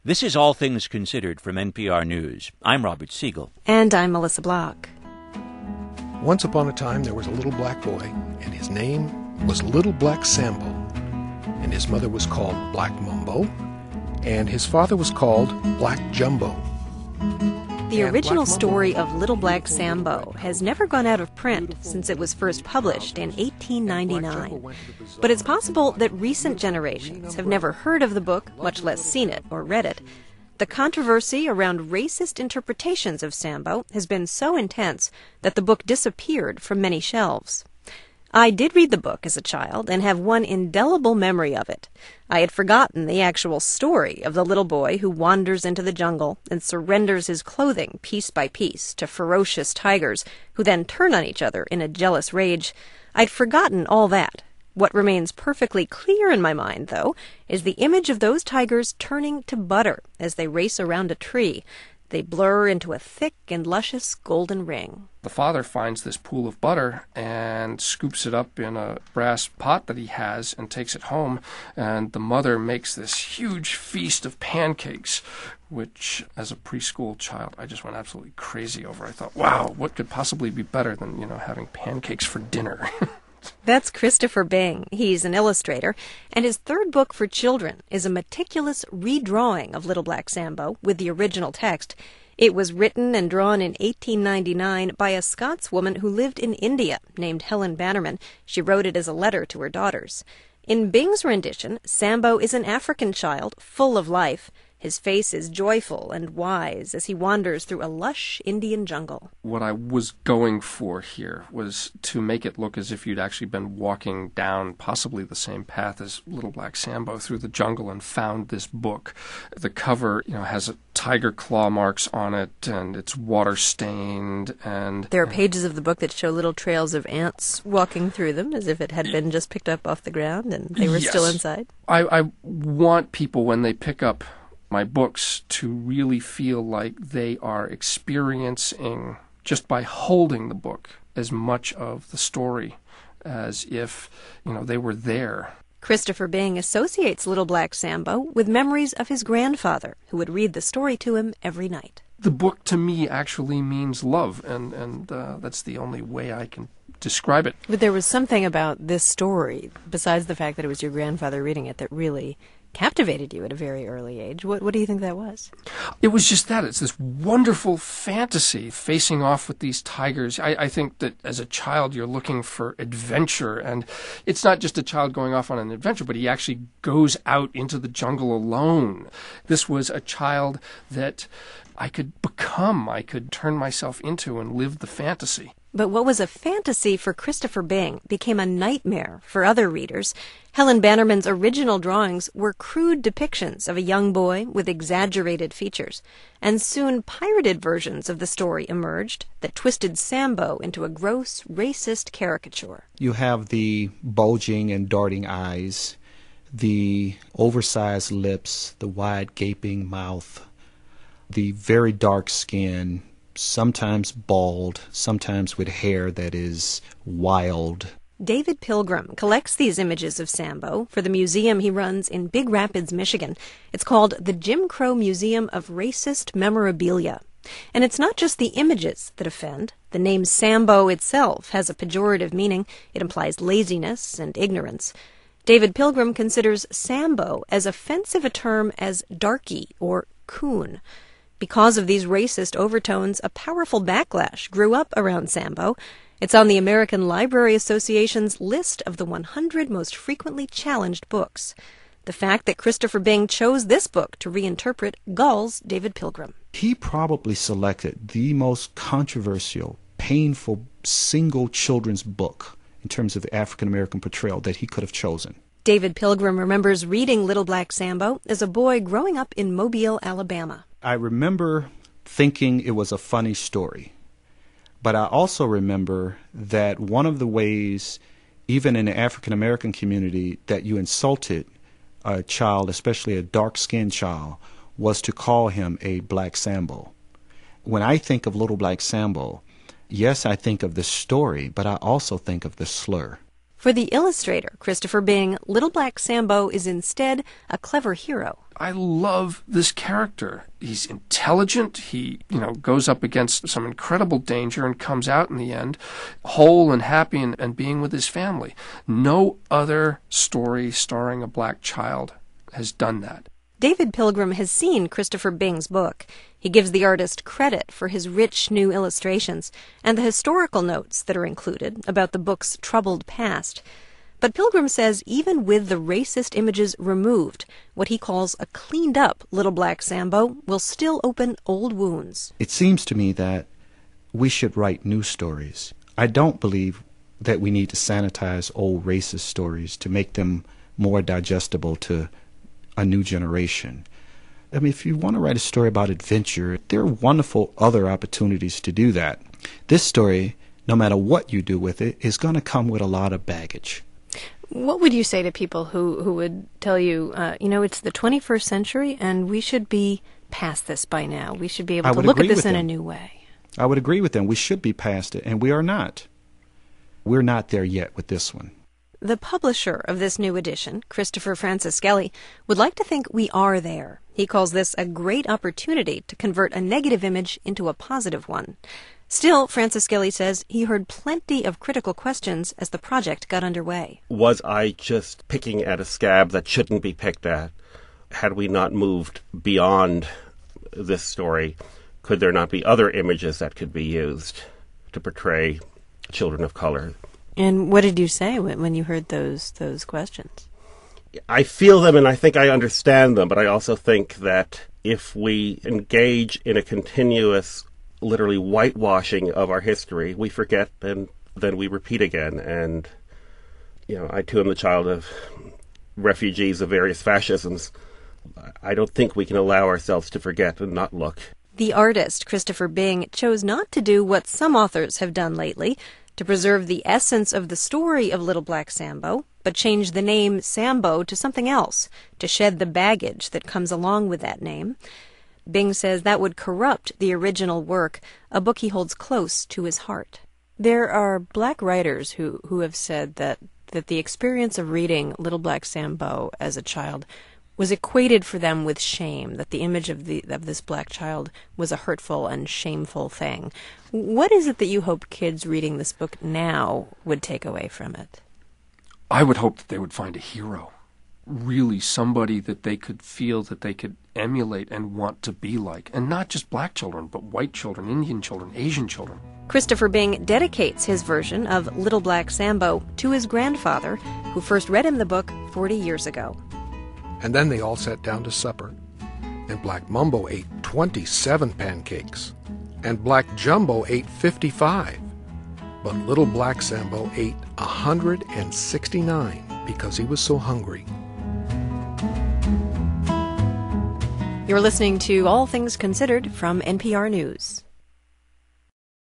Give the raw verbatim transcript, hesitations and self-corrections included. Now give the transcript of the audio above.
This is All Things Considered from N P R News. I'm Robert Siegel. And I'm Melissa Block. Once upon a time, there was a little black boy, and his name was Little Black Sambo. And his mother was called Black Mumbo, and his father was called Black Jumbo. The original story of Little Black Sambo has never gone out of print since it was first published in eighteen ninety-nine. But it's possible that recent generations have never heard of the book, much less seen it or read it. The controversy around racist interpretations of Sambo has been so intense that the book disappeared from many shelves. I did read the book as a child and have one indelible memory of it. I had forgotten the actual story of the little boy who wanders into the jungle and surrenders his clothing piece by piece to ferocious tigers who then turn on each other in a jealous rage. I'd forgotten all that. What remains perfectly clear in my mind, though, is the image of those tigers turning to butter as they race around a tree. They blur into a thick and luscious golden ring. The father finds this pool of butter and scoops it up in a brass pot that he has and takes it home. And the mother makes this huge feast of pancakes, which, as a preschool child, I just went absolutely crazy over. I thought, wow, what could possibly be better than, you know, having pancakes for dinner? That's Christopher Bing. He's an illustrator, and his third book for children is a meticulous redrawing of Little Black Sambo with the original text. It was written and drawn in eighteen ninety-nine by a Scotswoman who lived in India named Helen Bannerman. She wrote it as a letter to her daughters. In Bing's rendition, Sambo is an African child full of life. His face is joyful and wise as he wanders through a lush Indian jungle. What I was going for here was to make it look as if you'd actually been walking down possibly the same path as Little Black Sambo through the jungle and found this book. The cover, you know, has a tiger claw marks on it, and it's water-stained, and... There are pages of the book that show little trails of ants walking through them as if it had been just picked up off the ground and they were yes. still inside. I, I want people, when they pick up my books, to really feel like they are experiencing, just by holding the book, as much of the story as if, you know, they were there. Christopher Bing associates Little Black Sambo with memories of his grandfather, who would read the story to him every night. The book, to me, actually means love, and, and uh, that's the only way I can describe it. But there was something about this story, besides the fact that it was your grandfather reading it, that really captivated you at a very early age. What, what do you think that was? It was just that. It's this wonderful fantasy facing off with these tigers. I, I think that as a child you're looking for adventure, and it's not just a child going off on an adventure, but he actually goes out into the jungle alone. This was a child that I could become, I could turn myself into and live the fantasy. But what was a fantasy for Christopher Bing became a nightmare for other readers. Helen Bannerman's original drawings were crude depictions of a young boy with exaggerated features, and soon pirated versions of the story emerged that twisted Sambo into a gross, racist caricature. You have the bulging and darting eyes, the oversized lips, the wide gaping mouth, the very dark skin, sometimes bald, sometimes with hair that is wild. David Pilgrim collects these images of Sambo for the museum he runs in Big Rapids, Michigan. It's called the Jim Crow Museum of Racist Memorabilia. And it's not just the images that offend. The name Sambo itself has a pejorative meaning. It implies laziness and ignorance. David Pilgrim considers Sambo as offensive a term as darky or coon. Because of these racist overtones, a powerful backlash grew up around Sambo. It's on the American Library Association's list of the one hundred most frequently challenged books. The fact that Christopher Bing chose this book to reinterpret galls David Pilgrim. He probably selected the most controversial, painful, single children's book in terms of African-American portrayal that he could have chosen. David Pilgrim remembers reading Little Black Sambo as a boy growing up in Mobile, Alabama. I remember thinking it was a funny story, but I also remember that one of the ways, even in the African-American community, that you insulted a child, especially a dark-skinned child, was to call him a Black Sambo. When I think of Little Black Sambo, yes, I think of the story, but I also think of the slur. For the illustrator, Christopher Bing, Little Black Sambo is instead a clever hero. I love this character. He's intelligent. He, you know, goes up against some incredible danger and comes out in the end whole and happy and, and being with his family. No other story starring a black child has done that. David Pilgrim has seen Christopher Bing's book. He gives the artist credit for his rich new illustrations and the historical notes that are included about the book's troubled past. But Pilgrim says even with the racist images removed, what he calls a cleaned-up Little Black Sambo will still open old wounds. It seems to me that we should write new stories. I don't believe that we need to sanitize old racist stories to make them more digestible to a new generation. I mean, if you want to write a story about adventure, there are wonderful other opportunities to do that. This story, no matter what you do with it, is going to come with a lot of baggage. What would you say to people who, who would tell you, uh, you know, it's the twenty-first century and we should be past this by now. We should be able I to would look at agree this with in a them. new way. I would agree with them. We should be past it, and we are not. We're not there yet with this one. The publisher of this new edition, Christopher Francis Skelly, would like to think we are there. He calls this a great opportunity to convert a negative image into a positive one. Still, Francis Skelly says he heard plenty of critical questions as the project got underway. Was I just picking at a scab that shouldn't be picked at? Had we not moved beyond this story, could there not be other images that could be used to portray children of color? And what did you say when, when you heard those those questions? I feel them and I think I understand them, but I also think that if we engage in a continuous, literally whitewashing of our history, we forget and then we repeat again. And, you know, I too am the child of refugees of various fascisms. I don't think we can allow ourselves to forget and not look. The artist, Christopher Bing, chose not to do what some authors have done lately, to preserve the essence of the story of Little Black Sambo, but change the name Sambo to something else, to shed the baggage that comes along with that name. Bing says that would corrupt the original work, a book he holds close to his heart. There are black writers who, who have said that, that the experience of reading Little Black Sambo as a child was equated for them with shame, that the image of the of this black child was a hurtful and shameful thing. What is it that you hope kids reading this book now would take away from it? I would hope that they would find a hero, really somebody that they could feel that they could emulate and want to be like, and not just black children, but white children, Indian children, Asian children. Christopher Bing dedicates his version of Little Black Sambo to his grandfather, who first read him the book forty years ago. And then they all sat down to supper, and Black Mumbo ate twenty-seven pancakes, and Black Jumbo ate fifty-five. But Little Black Sambo ate one hundred sixty-nine because he was so hungry. You're listening to All Things Considered from N P R News.